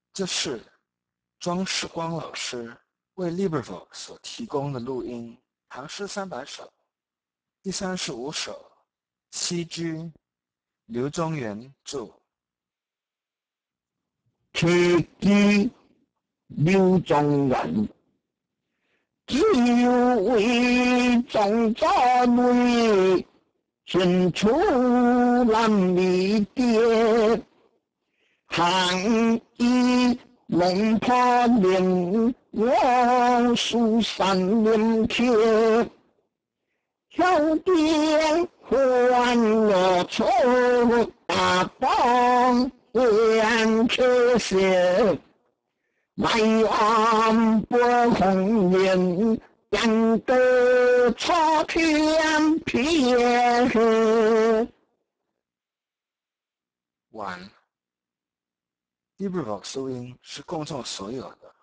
这是庄世光老师为 LibriVox 所提供的录音，唐诗300首，第35首《栖居》，刘宗元著。 栖居刘宗元，只有为众者累，寻处难觅蝶。寒衣龙破连，我蜀山连贴。小店欢乐处，大方言客些。来往不红颜，养得朝天阙。 完。LibriVox 录音是公众所有的，